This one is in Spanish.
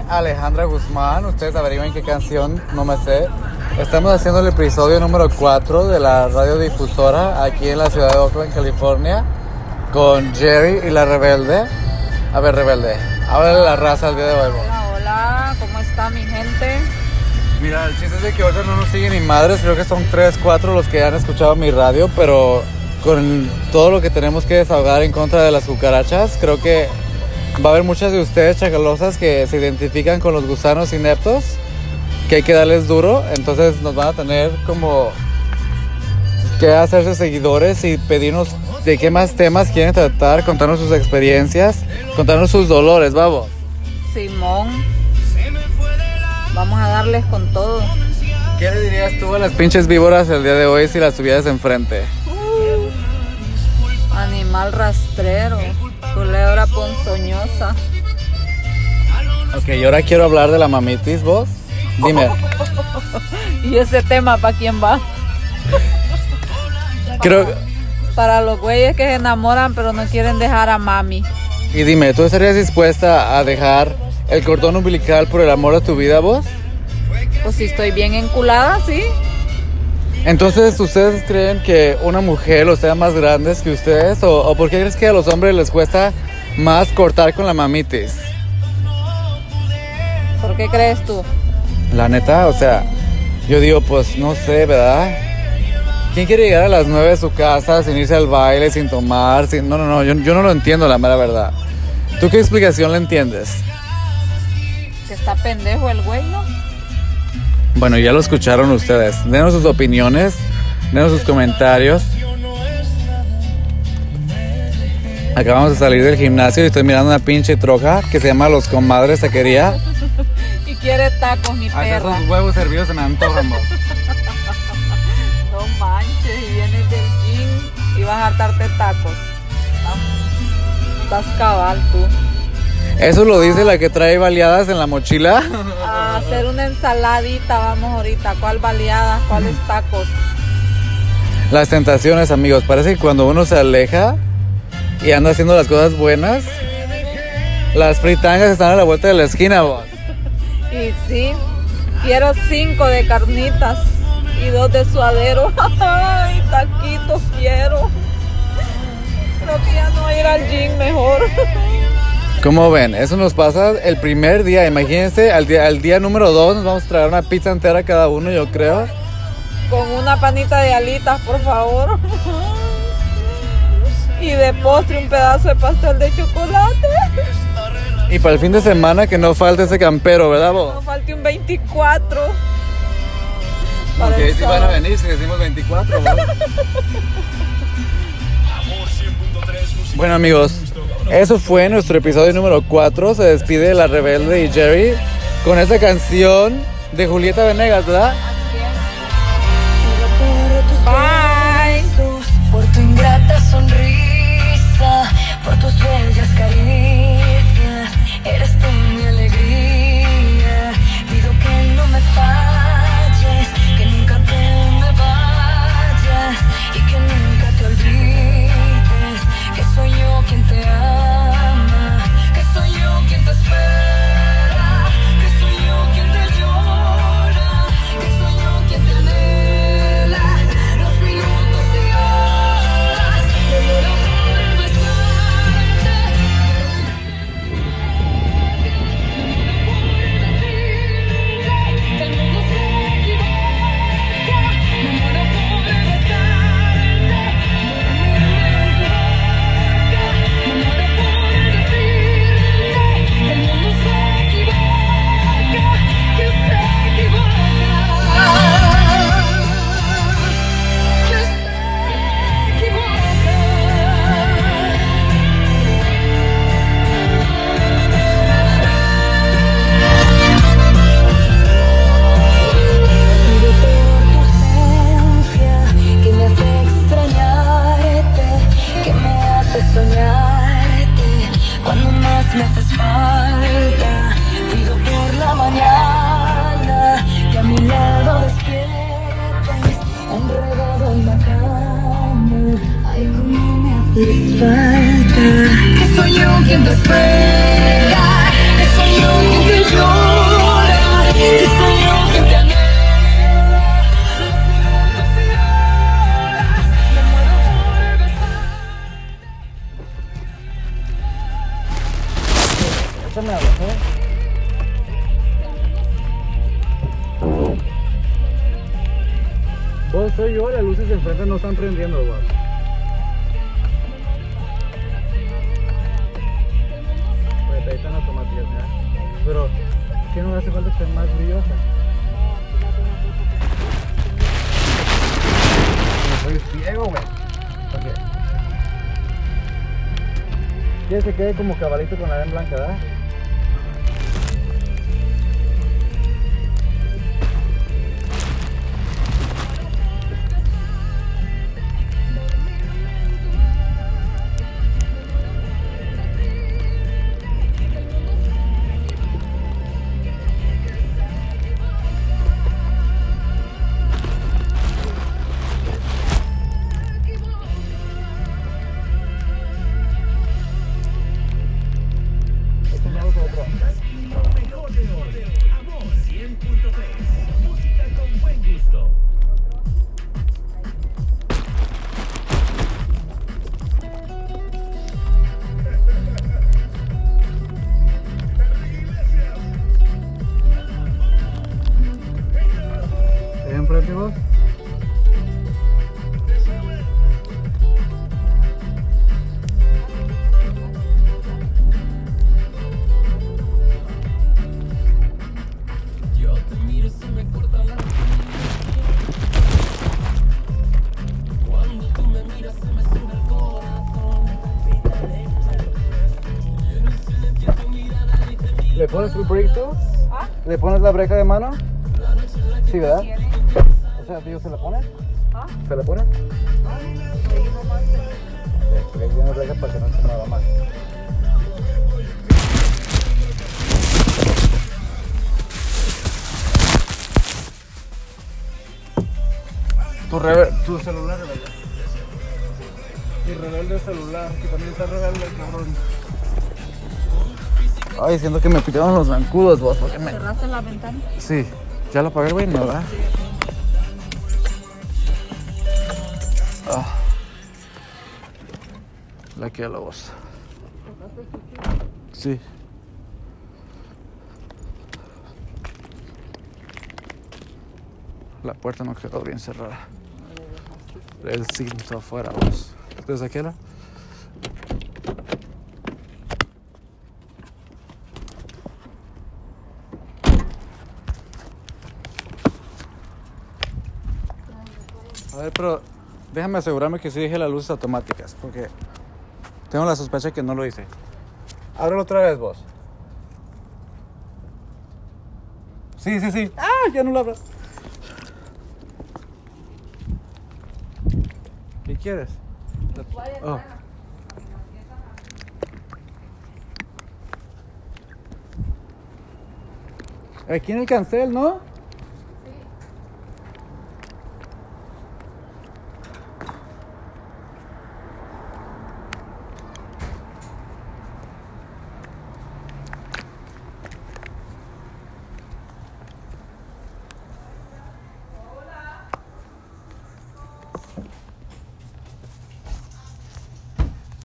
Alejandra Guzmán. Ustedes averigüen qué canción, no me sé. Estamos haciendo el episodio número 4 de la radiodifusora aquí en la ciudad de Oakland, California, con Jerry y la Rebelde. A ver, Rebelde, háblale a la raza el día de hoy. Hola, hola, ¿cómo está mi gente? Mira, el chiste es de que ahorita no nos siguen ni madres. Creo que son 3, 4 los que han escuchado mi radio, pero con todo lo que tenemos que desahogar en contra de las cucarachas, creo que va a haber muchas de ustedes chacalosas que se identifican con los gusanos ineptos, que hay que darles duro. Entonces nos van a tener como que hacerse seguidores y pedirnos de qué más temas quieren tratar, contarnos sus experiencias, contarnos sus dolores, vamos. Simón, vamos a darles con todo. ¿Qué le dirías tú a las pinches víboras el día de hoy si las tuvieras enfrente? Animal rastrero, culebra ponzoñosa. Ok, y ahora quiero hablar de la mamitis, vos. Dime. ¿Y ese tema para quién va? Creo. Para los güeyes que se enamoran pero no quieren dejar a mami. Y dime, ¿tú estarías dispuesta a dejar el cordón umbilical por el amor de tu vida, vos? Pues si estoy bien enculada, sí. Entonces, ¿ustedes creen que una mujer los sea más grandes que ustedes? ¿O por qué crees que a los hombres les cuesta más cortar con la mamitis? ¿Por qué crees tú? La neta, o sea, yo digo, pues no sé, ¿verdad? ¿Quién quiere llegar a las 9 de su casa sin irse al baile, sin tomar? No, yo no lo entiendo, la mera verdad. ¿Tú qué explicación le entiendes? Que está pendejo el güey, ¿no? Bueno, ya lo escucharon ustedes. Denos sus opiniones, denos sus comentarios. Acabamos de salir del gimnasio y estoy mirando una pinche troca que se llama Los Comadres Taquería. Y quiere tacos, mi perra. Esos huevos servidos se me antojan, vos. No manches, y vienes del gym y vas a hartarte tacos. Estás cabal tú. ¿Eso lo dice la que trae baleadas en la mochila? A hacer una ensaladita vamos ahorita. ¿Cuál baleada? ¿Cuáles tacos? Las tentaciones, amigos. Parece que cuando uno se aleja y anda haciendo las cosas buenas, las fritangas están a la vuelta de la esquina, vos. Y sí, quiero 5 de carnitas y 2 de suadero. Ay, taquitos quiero. Creo que ya no voy a ir al gym mejor. ¿Cómo ven? Eso nos pasa el primer día. Imagínense, al día número 2 nos vamos a traer una pizza entera cada uno, yo creo. Con una panita de alitas, por favor. Y de postre un pedazo de pastel de chocolate. Y para el fin de semana que no falte ese campero, ¿verdad vos? No falte un 24. Porque si van a venir si decimos 24, ¿no? Bueno, amigos, eso fue nuestro episodio número 4. Se despide la Rebelde y Jerry con esta canción de Julieta Venegas, ¿verdad? Bye. Por tu ingrata sonrisa, por tus bellas caricias, eres tú mi alegría. Pido que no me falles, que nunca te me vayas y que nunca te olvides que soy yo quien te ama, que soy yo quien te espera, que soy yo quien te llora, que soy yo quien te anhela los minutos y horas de llorar por besarte. El mundo se equivoca, me muero por besarte. Me muero por decirte, el mundo se equivoca, que se equivoca, que se equivoca. Pido por tu ausencia, que me hace extrañarte, que me hace soñarte, cuando más me haces falta. Pido por la mañana, que a mi lado despiertes, enredado en la cama. Ay, cómo me haces falta. Que soy yo quien te espera, que soy yo quien te llora. No soy yo, las luces de enfrente no están prendiendo, boss. Pues ahí están automáticas, mira. Pero, ¿qué no hace falta que esté más brillosa? Soy ciego, güey. Ok. ¿Quieres que quede como cabalito con la arena blanca, verdad? Enfrente vos. Yo te miro y se me corta la vida. Cuando tú me miras se me sube el corazón. Y en el silencio tu mirada dice mil. ¿Le pones el brake tú? ¿Ah? ¿Le pones la breca de mano? Sí, ¿verdad? ¿Tiene? O sea, tío, ¿se la pone? ¿Ah? ¿Se la pone? Ahí nomás. Sí, porque ahí tiene breca para que no se mueva más. Tu celular, rebelde. Y rebelde celular, que también está rebelde, cabrón. Ay, siento que me pitaron los zancudos, vos, porque me... ¿Cerraste la ventana? Sí, ya lo apagué, güey, ¿no, verdad? Ah. La que a la voz. Sí. La puerta no quedó bien cerrada. El cinto afuera, vos. ¿Desde aquí era? A ver, pero déjame asegurarme que sí dejé las luces automáticas, porque tengo la sospecha que no lo hice. Ábrelo otra vez, vos. Sí, sí, sí. ¡Ah! Ya no lo abro. ¿Qué quieres? Oh. Aquí en el cancel, ¿no?